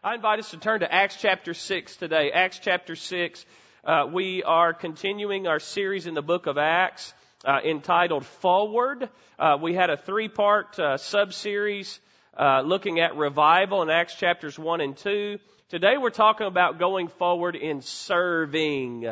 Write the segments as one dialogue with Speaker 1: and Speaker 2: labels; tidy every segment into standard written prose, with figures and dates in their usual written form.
Speaker 1: I invite us to turn to Acts chapter 6 today. Acts chapter 6, we are continuing our series in the book of Acts entitled Forward. We had a three-part sub-series looking at revival in Acts chapters 1 and 2. Today we're talking about going forward in serving.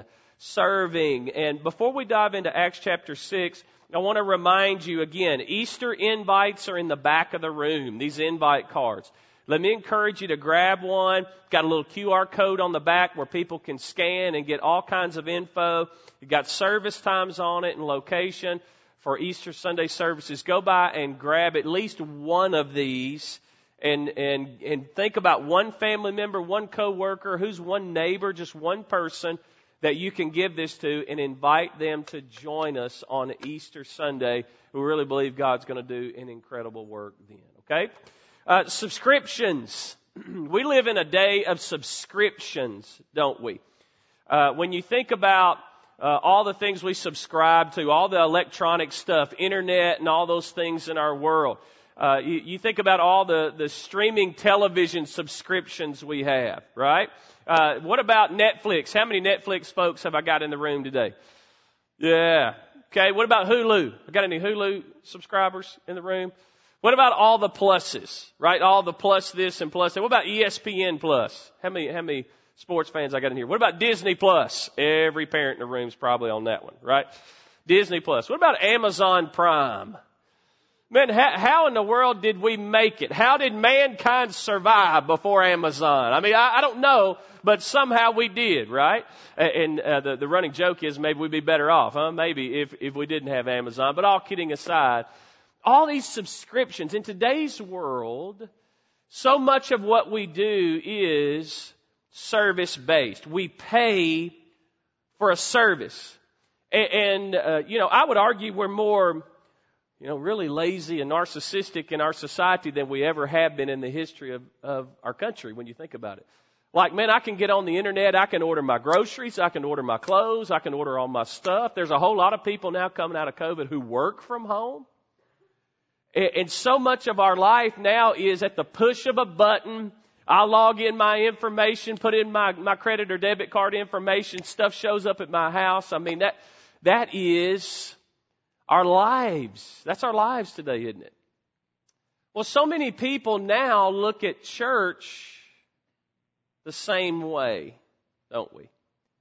Speaker 1: And before we dive into Acts chapter 6, I want to remind you again, Easter invites are in the back of the room, these invite cards. Let me encourage you to grab one. Got a little QR code on the back where people can scan and get all kinds of info. You've got service times on it and location for Easter Sunday services. Go by and grab at least one of these and think about one family member, one coworker, who's one neighbor, just one person that you can give this to and invite them to join us on Easter Sunday. We really believe God's going to do an incredible work then, okay? Subscriptions. We live in a day of subscriptions, don't we? When you think about all the things we subscribe to, all the electronic stuff, internet and all those things in our world, you think about all the streaming television subscriptions we have, right? What about Netflix? How many Netflix folks have I got in the room today? Yeah. Okay, what about Hulu? I got any Hulu subscribers in the room? What about all the pluses, right? All the plus this and plus that. What about ESPN Plus? How many sports fans I got in here? What about Disney Plus? Every parent in the room is probably on that one, right? Disney Plus. What about Amazon Prime? Man, how in the world did we make it? How did mankind survive before Amazon? I mean, I don't know, but somehow we did, right? And the running joke is maybe we'd be better off, huh? Maybe if we didn't have Amazon. But all kidding aside, all these subscriptions in today's world, so much of what we do is service-based. We pay for a service. And I would argue we're more really lazy and narcissistic in our society than we ever have been in the history of our country when you think about it. Like, man, I can get on the internet, I can order my groceries, I can order my clothes, I can order all my stuff. There's a whole lot of people now coming out of COVID who work from home. And so much of our life now is at the push of a button. I log in my information, put in my credit or debit card information, stuff shows up at my house. I mean, that is our lives. That's our lives today, isn't it? Well, so many people now look at church the same way, don't we?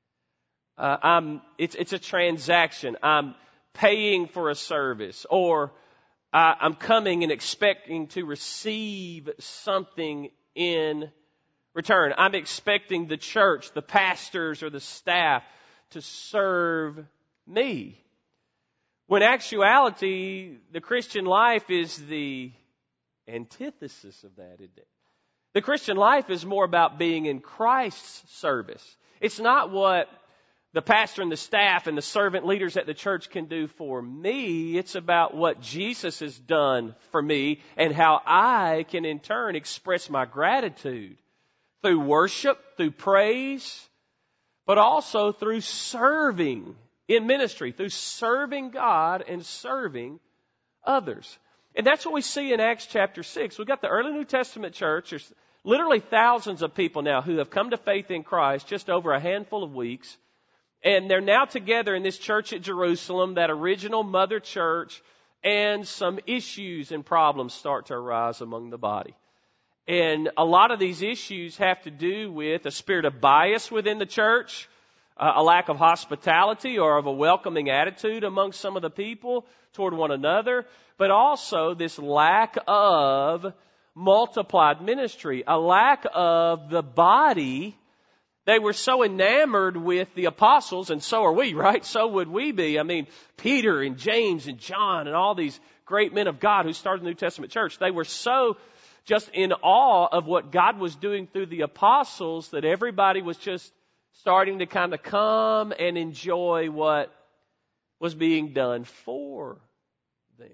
Speaker 1: It's a transaction. I'm paying for a service, or I'm coming and expecting to receive something in return. I'm expecting the church, the pastors, or the staff to serve me. When actuality, the Christian life is the antithesis of that, isn't it? The Christian life is more about being in Christ's service. It's not what the pastor and the staff and the servant leaders at the church can do for me. It's about what Jesus has done for me and how I can in turn express my gratitude through worship, through praise, but also through serving in ministry, through serving God and serving others. And that's what we see in Acts chapter 6. We've got the early New Testament church. There's literally thousands of people now who have come to faith in Christ just over a handful of weeks. And they're now together in this church at Jerusalem, that original mother church, and some issues and problems start to arise among the body. And a lot of these issues have to do with a spirit of bias within the church, a lack of hospitality or of a welcoming attitude among some of the people toward one another, but also this lack of multiplied ministry, a lack of the body. They were so enamored with the apostles, and so are we, right? So would we be. I mean, Peter and James and John and all these great men of God who started the New Testament church, they were so just in awe of what God was doing through the apostles that everybody was just starting to kind of come and enjoy what was being done for them.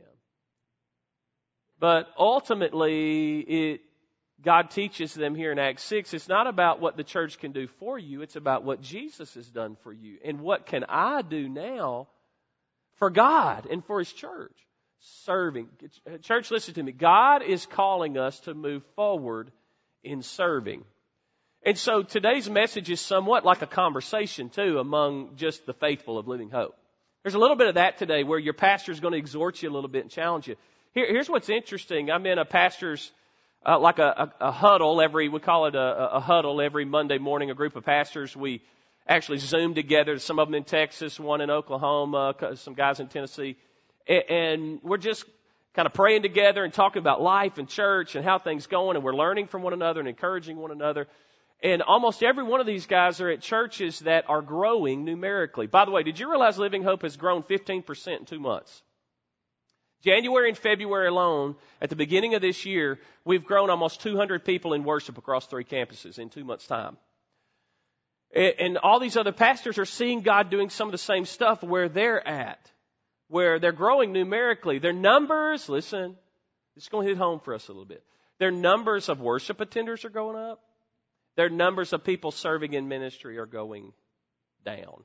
Speaker 1: But ultimately, God teaches them here in Acts 6, it's not about what the church can do for you, it's about what Jesus has done for you. And what can I do now for God and for His church? Serving. Church, listen to me. God is calling us to move forward in serving. And so today's message is somewhat like a conversation, too, among just the faithful of Living Hope. There's a little bit of that today where your pastor is going to exhort you a little bit and challenge you. Here's what's interesting. I'm in a pastor's, like a huddle we call it a huddle every Monday morning, a group of pastors. We actually Zoom together, some of them in Texas, one in Oklahoma, some guys in Tennessee. And we're just kind of praying together and talking about life and church and how things going, and we're learning from one another and encouraging one another. And almost every one of these guys are at churches that are growing numerically. By the way, did you realize Living Hope has grown 15% in 2 months? January and February alone, at the beginning of this year, we've grown almost 200 people in worship across 3 campuses in 2 months' time. And all these other pastors are seeing God doing some of the same stuff where they're at, where they're growing numerically. Their numbers, listen, it's going to hit home for us a little bit. Their numbers of worship attenders are going up. Their numbers of people serving in ministry are going down.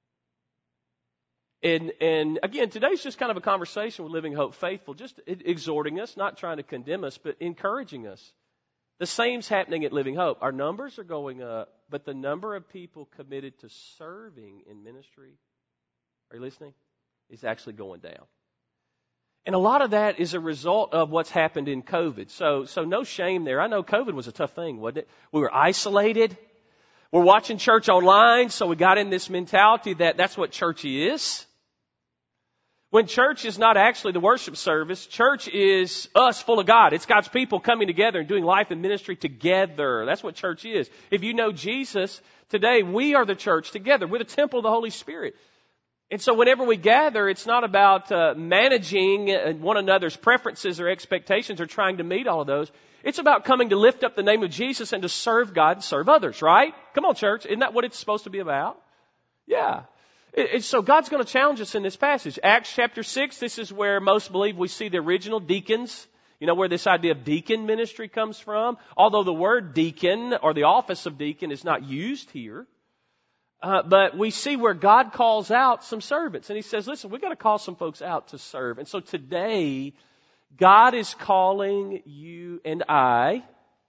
Speaker 1: And again, today's just kind of a conversation with Living Hope Faithful, just exhorting us, not trying to condemn us, but encouraging us. The same's happening at Living Hope. Our numbers are going up, but the number of people committed to serving in ministry, are you listening, is actually going down. And a lot of that is a result of what's happened in COVID. So no shame there. I know COVID was a tough thing, wasn't it? We were isolated. We're watching church online, so we got in this mentality that that's what church is. When church is not actually the worship service, church is us full of God. It's God's people coming together and doing life and ministry together. That's what church is. If you know Jesus, today we are the church together. We're the temple of the Holy Spirit. And so whenever we gather, it's not about managing one another's preferences or expectations or trying to meet all of those. It's about coming to lift up the name of Jesus and to serve God and serve others, right? Come on, church. Isn't that what it's supposed to be about? Yeah. So God's going to challenge us in this passage. Acts chapter 6, this is where most believe we see the original deacons. You know where this idea of deacon ministry comes from? Although the word deacon or the office of deacon is not used here. But we see where God calls out some servants. And He says, listen, we've got to call some folks out to serve. And so today, God is calling you and I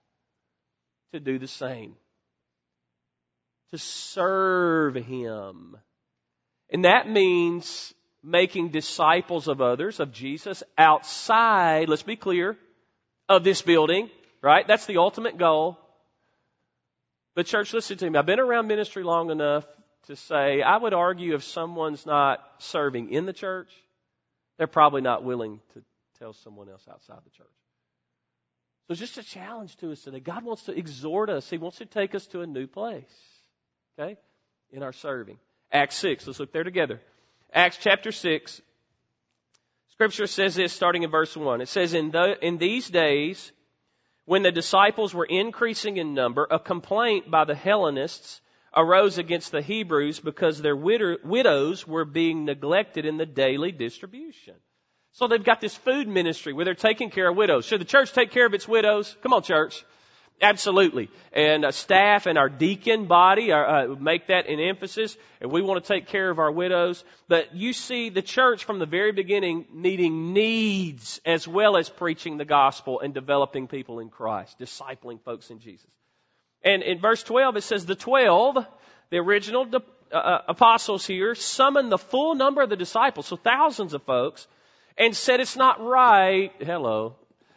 Speaker 1: to do the same. To serve Him. And that means making disciples of others, of Jesus, outside, let's be clear, of this building, right? That's the ultimate goal. But church, listen to me. I've been around ministry long enough to say, I would argue if someone's not serving in the church, they're probably not willing to tell someone else outside the church. So it's just a challenge to us today. God wants to exhort us. He wants to take us to a new place, okay, in our serving. Acts 6, let's look there together. Acts chapter 6, Scripture says this starting in verse 1. It says, in these days, when the disciples were increasing in number, a complaint by the Hellenists arose against the Hebrews because their widows were being neglected in the daily distribution. So they've got this food ministry where they're taking care of widows. Should the church take care of its widows? Come on, church. Absolutely. And staff and our deacon body make that an emphasis. And we want to take care of our widows. But you see the church from the very beginning meeting needs as well as preaching the gospel and developing people in Christ, discipling folks in Jesus. And in verse 12 it says the 12, the original apostles here, summoned the full number of the disciples, so thousands of folks, and said it's not right. Hello.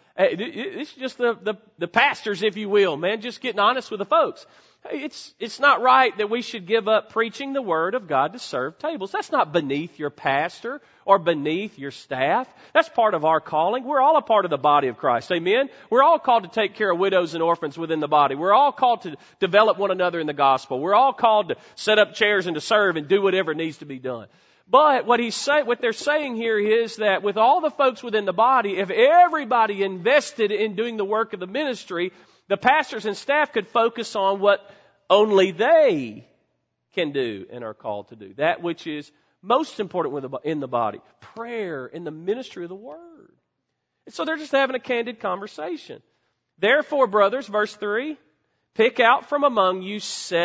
Speaker 1: It's just the pastors, if you will, man, just getting honest with the folks. It's not right that we should give up preaching the Word of God to serve tables. That's not beneath your pastor or beneath your staff. That's part of our calling. We're all a part of the body of Christ. Amen? We're all called to take care of widows and orphans within the body. We're all called to develop one another in the gospel. We're all called to set up chairs and to serve and do whatever needs to be done. But what they're saying here is that with all the folks within the body, if everybody invested in doing the work of the ministry, the pastors and staff could focus on what only they can do and are called to do. That which is most important in the body. Prayer and the ministry of the Word. And so they're just having a candid conversation. Therefore, brothers, verse 3, pick out from among you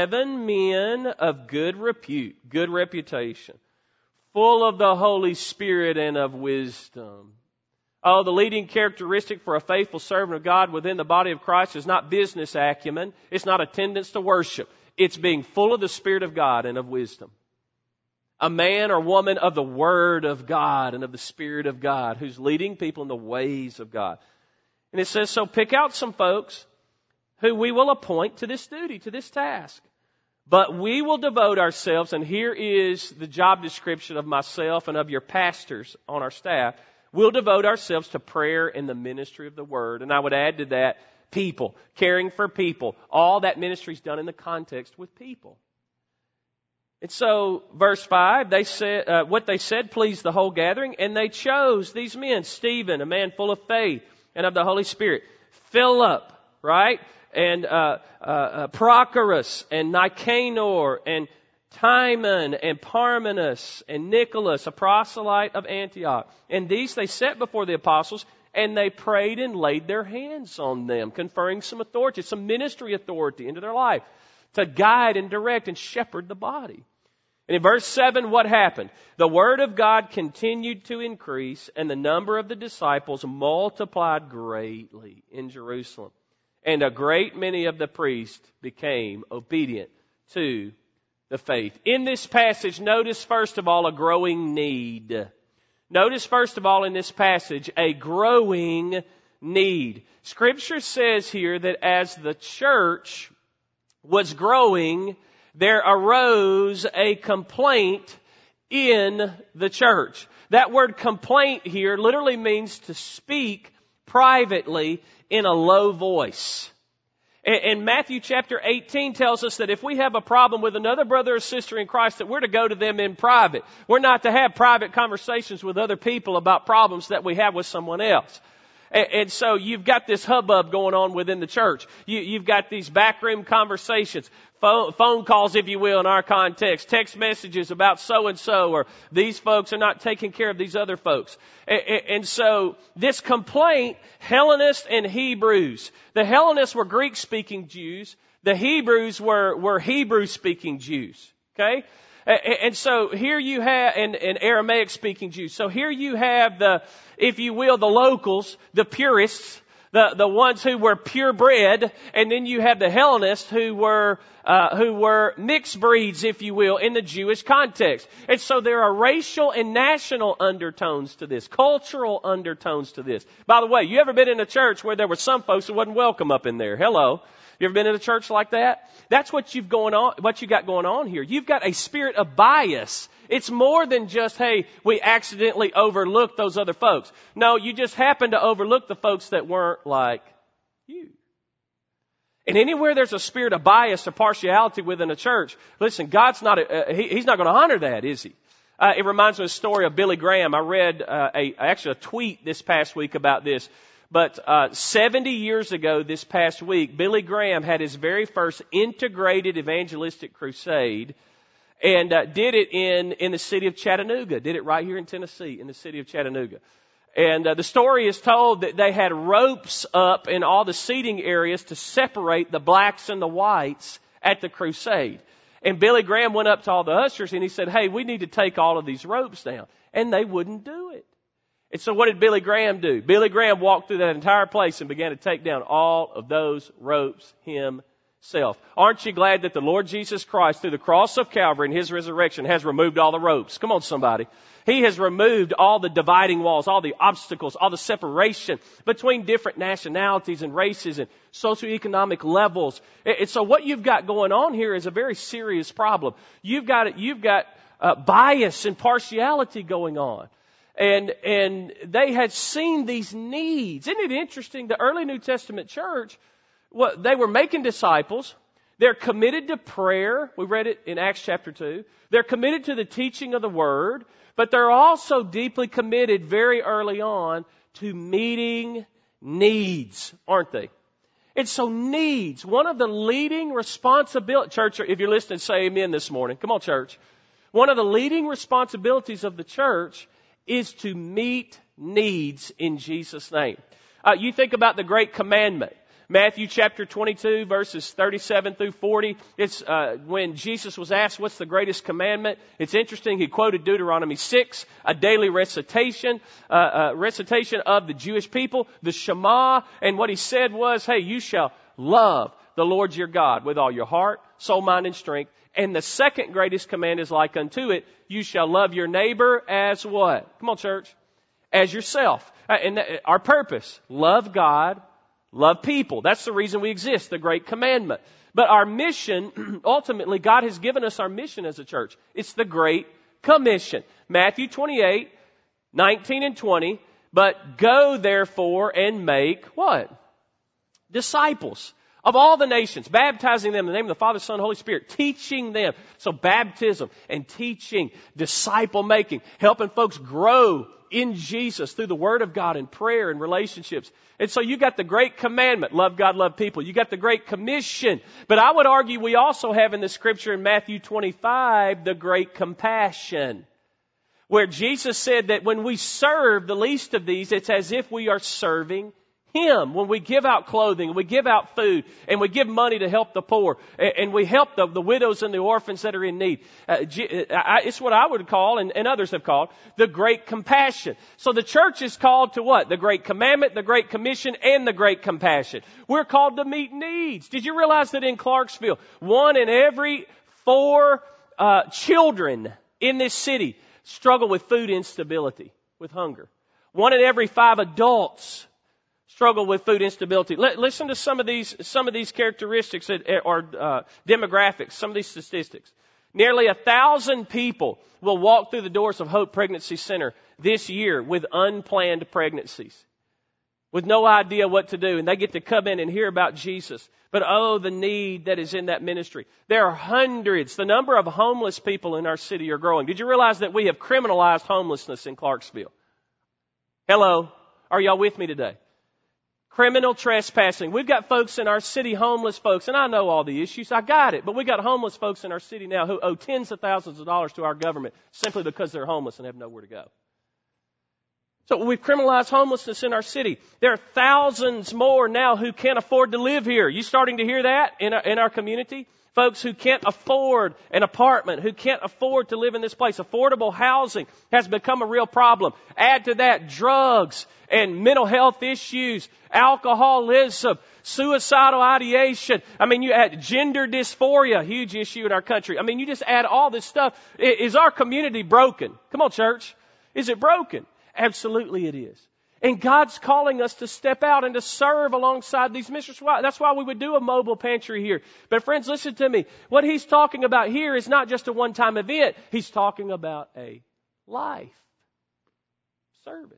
Speaker 1: 7 men of good repute, good reputation, full of the Holy Spirit and of wisdom. Oh, the leading characteristic for a faithful servant of God within the body of Christ is not business acumen. It's not attendance to worship. It's being full of the Spirit of God and of wisdom. A man or woman of the Word of God and of the Spirit of God who's leading people in the ways of God. And it says, so pick out some folks who we will appoint to this duty, to this task. But we will devote ourselves, and here is the job description of myself and of your pastors on our staff. We'll devote ourselves to prayer and the ministry of the Word. And I would add to that, people, caring for people. All that ministry is done in the context with people. And so, verse 5, they said, what they said pleased the whole gathering, and they chose these men, Stephen, a man full of faith and of the Holy Spirit, Philip, right? And Prochorus, and Nicanor, and Timon, and Parmenas, and Nicholas, a proselyte of Antioch. And these they set before the apostles, and they prayed and laid their hands on them, conferring some authority, some ministry authority into their life to guide and direct and shepherd the body. And in verse 7, what happened? The word of God continued to increase, and the number of the disciples multiplied greatly in Jerusalem. And a great many of the priests became obedient to the faith. In this passage, notice first of all a growing need. Notice first of all in this passage a growing need. Scripture says here that as the church was growing, there arose a complaint in the church. That word complaint here literally means to speak privately in a low voice. And Matthew chapter 18 tells us that if we have a problem with another brother or sister in Christ, that we're to go to them in private. We're not to have private conversations with other people about problems that we have with someone else. And so you've got this hubbub going on within the church. You've got these backroom conversations, phone calls, if you will, in our context, text messages about so-and-so, or these folks are not taking care of these other folks. And so this complaint, Hellenists and Hebrews. The Hellenists were Greek-speaking Jews. The Hebrews were Hebrew-speaking Jews. Okay? And so here you have, and Aramaic-speaking Jews. So here you have the, if you will, the locals, the purists, the ones who were purebred, and then you have the Hellenists who were mixed breeds, if you will, in the Jewish context. And so there are racial and national undertones to this, cultural undertones to this. By the way, you ever been in a church where there were some folks who wasn't welcome up in there? Hello. You ever been in a church like that? That's what you got going on here. You've got a spirit of bias. It's more than just, hey, we accidentally overlooked those other folks. No, you just happen to overlook the folks that weren't like you. And anywhere there's a spirit of bias or partiality within a church, listen, God's not, He's not going to honor that, is He? It reminds me of the story of Billy Graham. I read actually a tweet this past week about this. But 70 years ago this past week, Billy Graham had his very first integrated evangelistic crusade, and did it in the city of Chattanooga. Did it right here in Tennessee, in the city of Chattanooga. And the story is told that they had ropes up in all the seating areas to separate the blacks and the whites at the crusade. And Billy Graham went up to all the ushers and he said, hey, we need to take all of these ropes down. And they wouldn't do it. And so what did Billy Graham do? Billy Graham walked through that entire place and began to take down all of those ropes himself. Aren't you glad that the Lord Jesus Christ, through the cross of Calvary and His resurrection, has removed all the ropes? Come on, somebody. He has removed all the dividing walls, all the obstacles, all the separation between different nationalities and races and socioeconomic levels. And so what you've got going on here is a very serious problem. You've got bias and partiality going on. And they had seen these needs. Isn't it interesting? The early New Testament church, they were making disciples. They're committed to prayer. We read it in Acts chapter 2. They're committed to the teaching of the Word. But they're also deeply committed very early on to meeting needs, aren't they? And so needs, one of the leading responsibilities, church, if you're listening, say amen this morning. Come on, church. One of the leading responsibilities of the church is to meet needs in Jesus' name. You think about the great commandment. Matthew chapter 22, verses 37 through 40. It's when Jesus was asked, what's the greatest commandment? It's interesting. He quoted Deuteronomy 6, a daily recitation of the Jewish people, the Shema. And what he said was, hey, you shall love the Lord your God with all your heart, soul, mind, and strength. And the second greatest command is like unto it, you shall love your neighbor as what? Come on, church. As yourself. And our purpose, love God, love people. That's the reason we exist, the great commandment. But our mission, ultimately, God has given us our mission as a church. It's the Great Commission. Matthew 28, 19 and 20. But go therefore and make what? Disciples of all the nations, baptizing them in the name of the Father, Son, and Holy Spirit, teaching them. So baptism and teaching, disciple making, helping folks grow in Jesus through the Word of God and prayer and relationships. And so you got the great commandment, love God, love people. You got the great commission. But I would argue we also have in the scripture in Matthew 25, the great compassion, where Jesus said that when we serve the least of these, it's as if we are serving Him. When we give out clothing, we give out food, and we give money to help the poor, and we help the widows and the orphans that are in need. It's what I would call, and others have called, the great compassion. So the church is called to what? The great commandment, the great commission, and the great compassion. We're called to meet needs. Did you realize that in Clarksville, 1 in every 4 children in this city struggle with food instability, with hunger? 1 in every 5 adults struggle with food instability. Listen to some of these characteristics or demographics, some of these statistics. Nearly 1,000 people will walk through the doors of Hope Pregnancy Center this year with unplanned pregnancies, with no idea what to do, and they get to come in and hear about Jesus. But oh, the need that is in that ministry. There are hundreds. The number of homeless people in our city are growing. Did you realize that we have criminalized homelessness in Clarksville? Hello? Are y'all with me today? Criminal trespassing. We've got folks in our city, homeless folks, and I know all the issues. I got it. But we got homeless folks in our city now who owe tens of thousands of dollars to our government simply because they're homeless and have nowhere to go. So we've criminalized homelessness in our city. There are thousands more now who can't afford to live here. You starting to hear that in our community? Folks who can't afford an apartment, who can't afford to live in this place. Affordable housing has become a real problem. Add to that drugs and mental health issues, alcoholism, suicidal ideation. I mean, you add gender dysphoria, huge issue in our country. I mean, you just add all this stuff. Is our community broken? Come on, church. Is it broken? Absolutely it is. And God's calling us to step out and to serve alongside these missions. That's why we would do a mobile pantry here. But friends, listen to me. What He's talking about here is not just a one-time event. He's talking about a life service.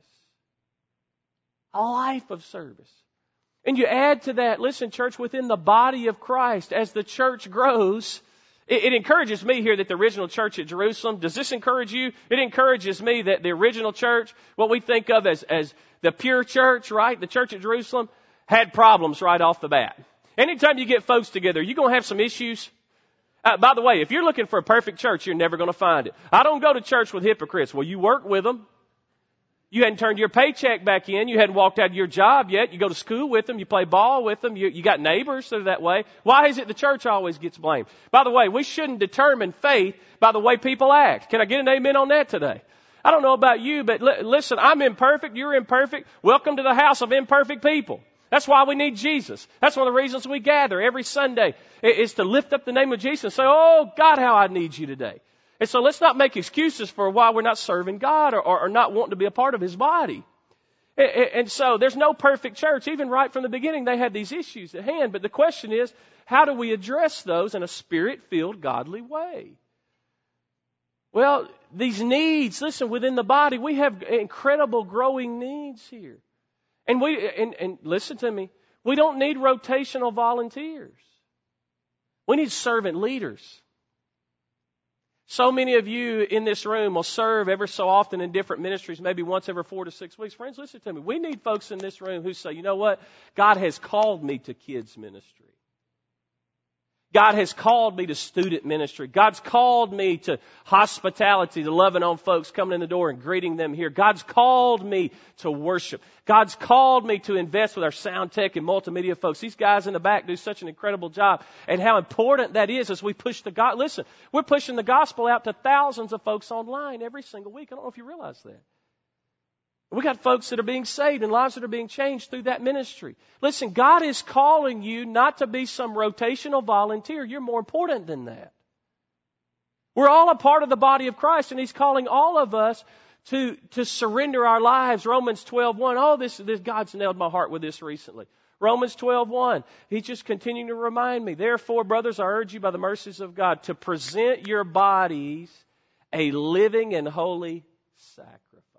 Speaker 1: A life of service. And you add to that, listen, church, within the body of Christ, as the church grows, it encourages me here that the original church at Jerusalem, does this encourage you? It encourages me that the original church, what we think of as the pure church, right? The church at Jerusalem had problems right off the bat. Anytime you get folks together, you're going to have some issues. By the way, if you're looking for a perfect church, you're never going to find it. I don't go to church with hypocrites. Well, you work with them. You hadn't turned your paycheck back in. You hadn't walked out of your job yet. You go to school with them. You play ball with them. You got neighbors that are that way. Why is it the church always gets blamed? By the way, we shouldn't determine faith by the way people act. Can I get an amen on that today? I don't know about you, but listen, I'm imperfect. You're imperfect. Welcome to the house of imperfect people. That's why we need Jesus. That's one of the reasons we gather every Sunday is to lift up the name of Jesus and say, oh, God, how I need you today. And so let's not make excuses for why we're not serving God or not wanting to be a part of His body. And so there's no perfect church. Even right from the beginning, they had these issues at hand. But the question is, how do we address those in a Spirit-filled, godly way? Well, these needs, listen, within the body, we have incredible growing needs here. And listen to me, we don't need rotational volunteers. We need servant leaders. So many of you in this room will serve ever so often in different ministries, maybe once every 4 to 6 weeks. Friends, listen to me. We need folks in this room who say, you know what? God has called me to kids ministry. God has called me to student ministry. God's called me to hospitality, to loving on folks coming in the door and greeting them here. God's called me to worship. God's called me to invest with our sound tech and multimedia folks. These guys in the back do such an incredible job. And how important that is as we push the God. Listen, we're pushing the gospel out to thousands of folks online every single week. I don't know if you realize that. We got folks that are being saved and lives that are being changed through that ministry. Listen, God is calling you not to be some rotational volunteer. You're more important than that. We're all a part of the body of Christ, and He's calling all of us to surrender our lives. Romans 12:1. Oh, this God's nailed my heart with this recently. Romans 12:1. He's just continuing to remind me. Therefore, brothers, I urge you by the mercies of God to present your bodies a living and holy sacrifice.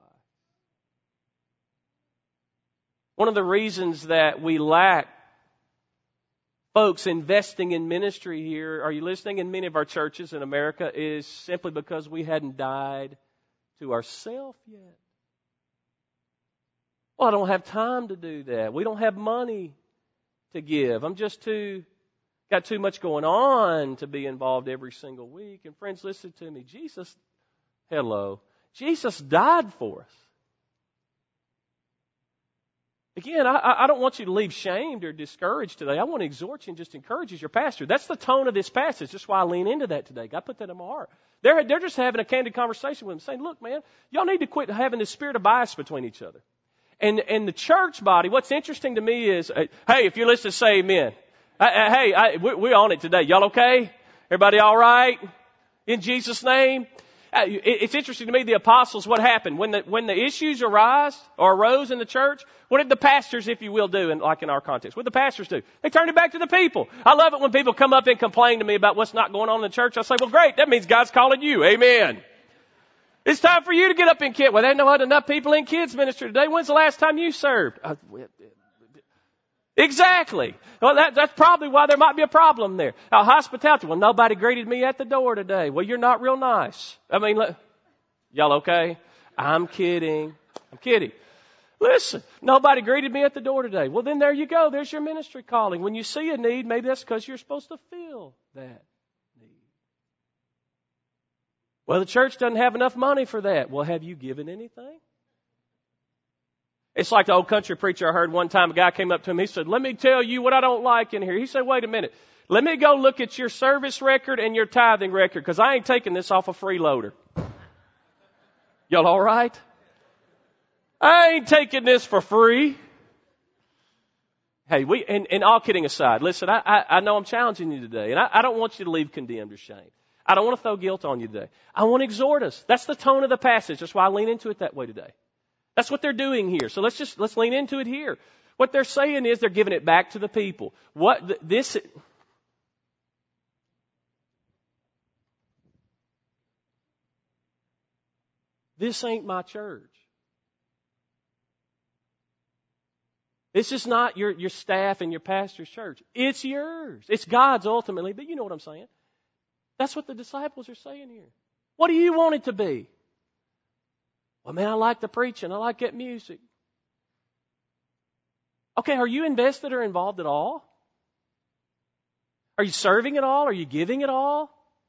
Speaker 1: One of the reasons that we lack folks investing in ministry here, are you listening, in many of our churches in America, is simply because we hadn't died to ourselves yet. Well, I don't have time to do that. We don't have money to give. I'm just got too much going on to be involved every single week. And friends, listen to me. Jesus died for us. Again, I don't want you to leave shamed or discouraged today. I want to exhort you and just encourage you as your pastor. That's the tone of this passage. That's why I lean into that today. God put that in my heart. They're just having a candid conversation with him, saying, look, man, y'all need to quit having this spirit of bias between each other. And the church body, what's interesting to me is, hey, if you're listening, say amen. We're on it today. Y'all okay? Everybody all right? In Jesus' name? It's interesting to me, the apostles, what happened? When the issues arose in the church, what did the pastors, if you will, do, like in our context? What did the pastors do? They turned it back to the people. I love it when people come up and complain to me about what's not going on in the church. I say, well, great, that means God's calling you. Amen. It's time for you to get up in kids. Well, they know enough people in kids ministry today. When's the last time you served? Exactly. Well, that's probably why there might be a problem there. Hospitality. Well, nobody greeted me at the door today. Well, you're not real nice. I mean, y'all okay? I'm kidding. Listen, nobody greeted me at the door today. Well, then there you go. There's your ministry calling. When you see a need, maybe that's because you're supposed to fill that need. Well, the church doesn't have enough money for that. Well, have you given anything? It's like the old country preacher I heard one time. A guy came up to him. He said, let me tell you what I don't like in here. He said, wait a minute. Let me go look at your service record and your tithing record, because I ain't taking this off a freeloader. Y'all all right? I ain't taking this for free. Hey, and all kidding aside, listen, I know I'm challenging you today, and I don't want you to leave condemned or shamed. I don't want to throw guilt on you today. I want to exhort us. That's the tone of the passage. That's why I lean into it that way today. That's what they're doing here. So let's lean into it here. What they're saying is they're giving it back to the people. This ain't my church. This is not your staff and your pastor's church. It's yours. It's God's ultimately, but you know what I'm saying. That's what the disciples are saying here. What do you want it to be? Well, man, I like the preaching. I like that music. Okay, are you invested or involved at all? Are you serving at all? Are you giving at all?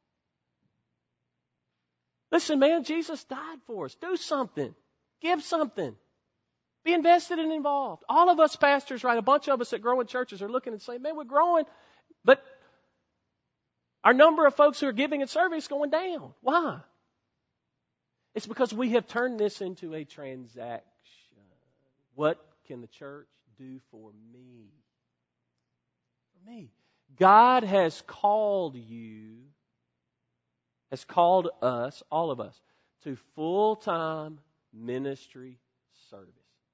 Speaker 1: Listen, man, Jesus died for us. Do something. Give something. Be invested and involved. All of us pastors, right, a bunch of us that grow in churches are looking and saying, man, we're growing, but our number of folks who are giving and serving is going down. Why? It's because we have turned this into a transaction. What can the church do for me? For me. God has called us, all of us, to full-time ministry service.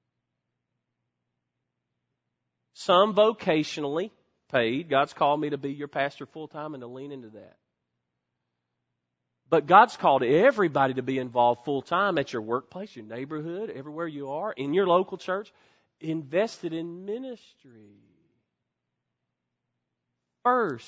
Speaker 1: Some vocationally paid. God's called me to be your pastor full-time and to lean into that. But God's called everybody to be involved full-time at your workplace, your neighborhood, everywhere you are, in your local church, invested in ministry. First.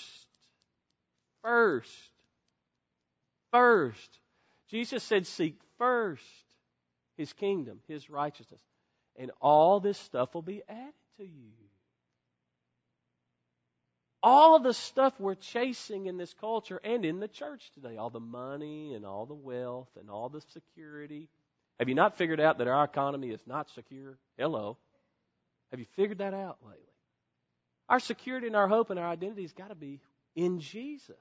Speaker 1: Jesus said, seek first His kingdom, His righteousness, and all this stuff will be added to you. all the stuff we're chasing in this culture and in the church today, all the money and all the wealth and all the security. Have you not figured out that our economy is not secure? Hello. Have you figured that out lately? Our security and our hope and our identity has got to be in Jesus.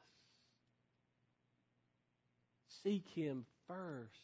Speaker 1: Seek Him first.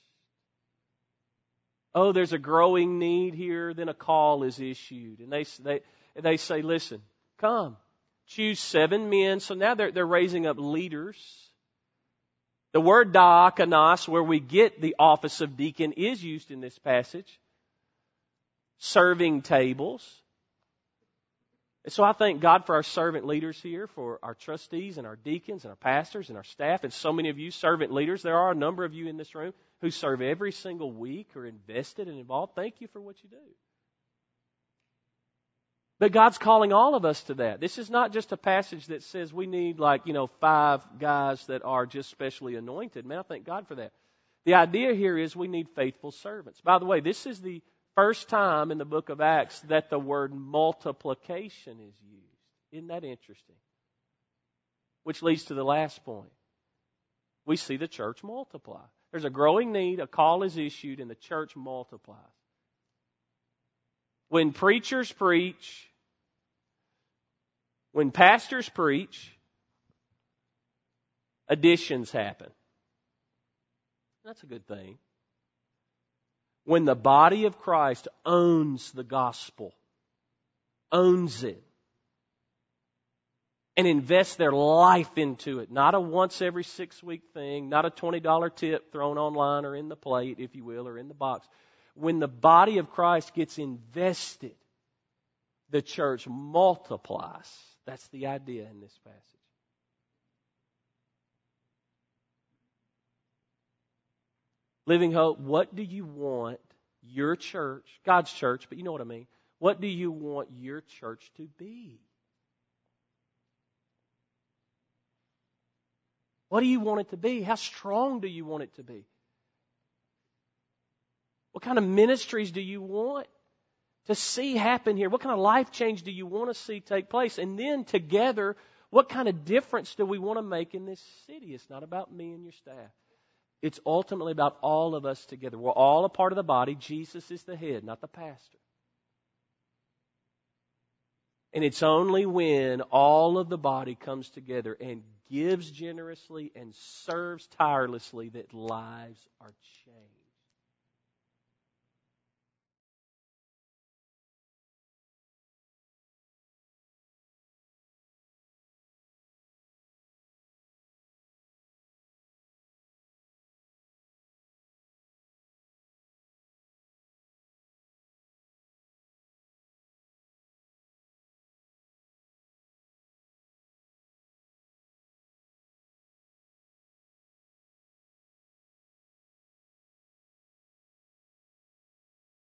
Speaker 1: Oh, there's a growing need here. Then a call is issued. And they say, listen, come. Choose 7 men. So now they're raising up leaders. The word diakonos, where we get the office of deacon, is used in this passage. Serving tables. And so I thank God for our servant leaders here, for our trustees and our deacons and our pastors and our staff, and so many of you servant leaders. There are a number of you in this room who serve every single week, or invested and involved. Thank you for what you do. But God's calling all of us to that. This is not just a passage that says we need 5 guys that are just specially anointed. Man, I thank God for that. The idea here is we need faithful servants. By the way, this is the first time in the book of Acts that the word multiplication is used. Isn't that interesting? Which leads to the last point. We see the church multiply. There's a growing need, a call is issued, and the church multiplies. When preachers preach, when pastors preach, additions happen. That's a good thing. When the body of Christ owns the gospel, owns it, and invests their life into it, not a once every 6-week thing, not a $20 tip thrown online or in the plate, if you will, or in the box. When the body of Christ gets invested, the church multiplies. That's the idea in this passage. Living Hope, what do you want your church, God's church, but you know what I mean, what do you want your church to be? What do you want it to be? How strong do you want it to be? What kind of ministries do you want to see happen here? What kind of life change do you want to see take place? And then together, what kind of difference do we want to make in this city? It's not about me and your staff. It's ultimately about all of us together. We're all a part of the body. Jesus is the head, not the pastor. And it's only when all of the body comes together and gives generously and serves tirelessly that lives are changed.